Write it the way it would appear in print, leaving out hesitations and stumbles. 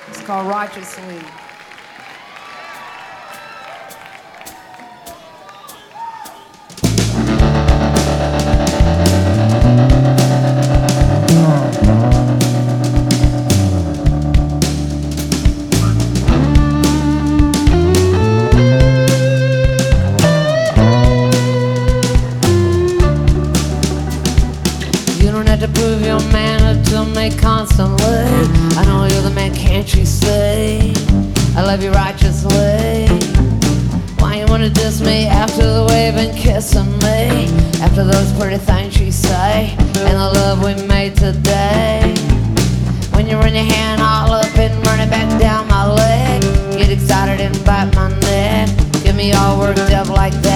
It's called Righteously. You don't have to prove your manner to me constantly. I know you're the man, can't you say I love you righteously? Why you wanna diss me after the way you've been kissing me? After those pretty things you say and the love we made today. When you run your hand all up and run it back down my leg, get excited and bite my neck, get me all worked up like that.